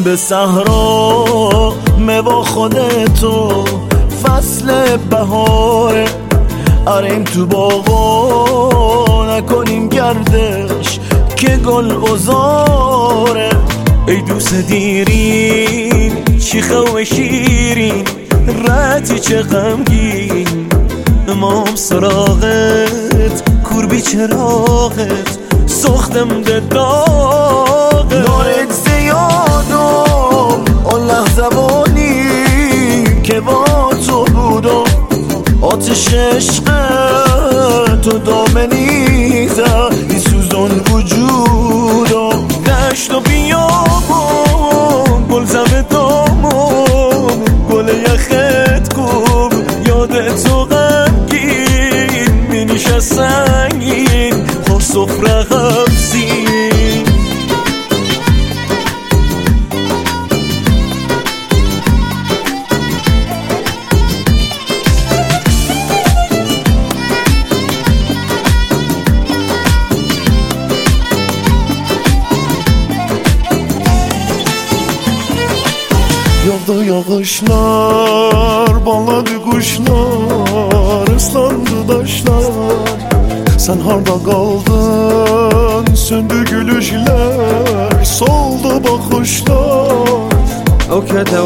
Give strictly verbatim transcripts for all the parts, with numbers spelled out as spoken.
به صحرا میوا خودتو فصل بهاره، اریم تو باغا نکنیم گردش که گل بزاره. ای دوست دیرین شیخه و شیرین رتی چه غمگین، امام سراغت کور بی چراغت سختم ده داغت. دارت زیادم اون لحظه بانی که با تو بودم، آتش عشق تو دامنیزه ای سوزان وجودم. دشت و بیابم گل زم دامم گل یخت کن یاد تو غمگین مینیشه سنگین خور سفره غمزین. Yağdı yağışlar, bağladı kuşlar, ıslandı taşlar. Sen harda kaldın, söndü gülüşler, soldu bakışlar. أو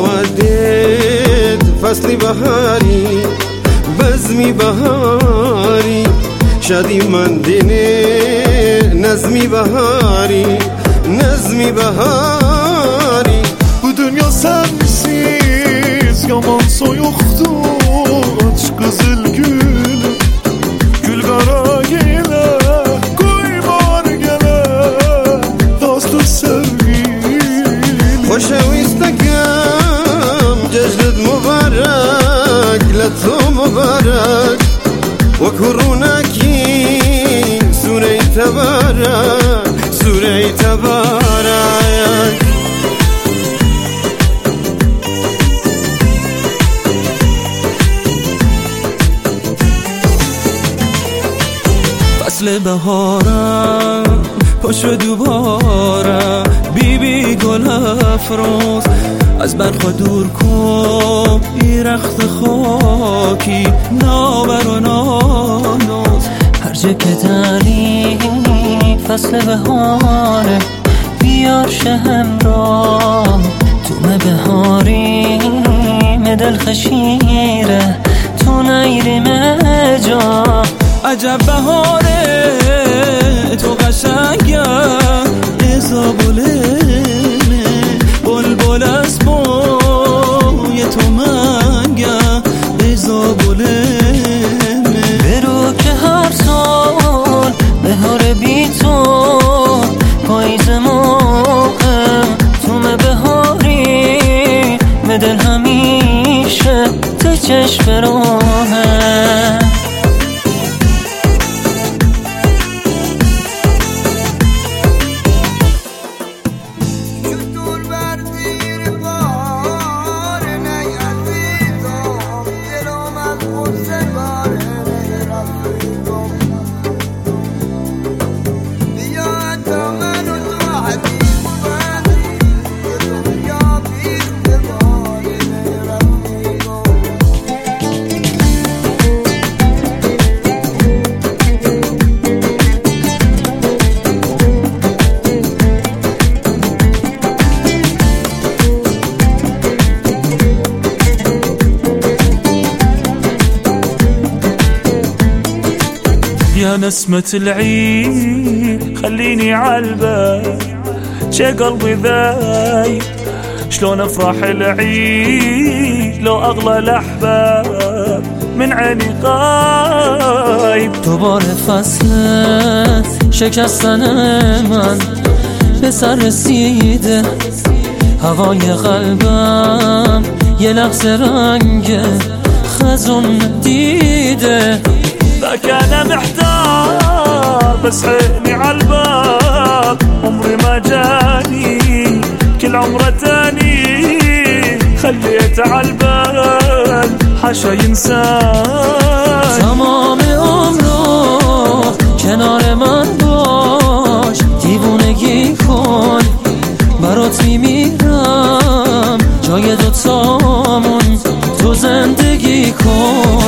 كتودد فصل بهاري بزمي بهاري شادي من ديني نزمي بهاري نزمي بهاري. Bu dünya sensiz yaman soyuktu, aç kızıl gül gül kara gele koymar gele dostu sevgilim. خوشويستكم ججلد مبارك لتو مبارك وكروناكي سوري تبارك سوري تبارك. فصل بهارم پشت دوباره بی بی گل افروز از برخوا دور کن بی رخت خاکی نابر و نانوز. هر جا که داری فصل بهاره بیار شهم را تو بهاری مدل خشیره تو نیری مجا. عجب بهاره تو قشنگه ازابولمه بلبل از بوی تو منگه ازابولمه. برو که هر سال بهاره بی تو پاییز موقع تو بهاری مدل همیشه تو چشم راهه. يا نسمة العيد خليني عالبال شي قلبي ذاي شلون افرح العيد لو اغلى الاحباب من عيني غايب. دوباره فصل شکستن من به سر رسیده هوای قلبم یه لحظه رنگ خزون دیده. ذاك انا محتار بس عيني عالباب عمري ما جاني كل عمره تاني خليت عالبال حاشا ينسان. تمام عمرو کنار من باش دیوونگی کن برات میمیرم جای دوتامون تو زندگی کن.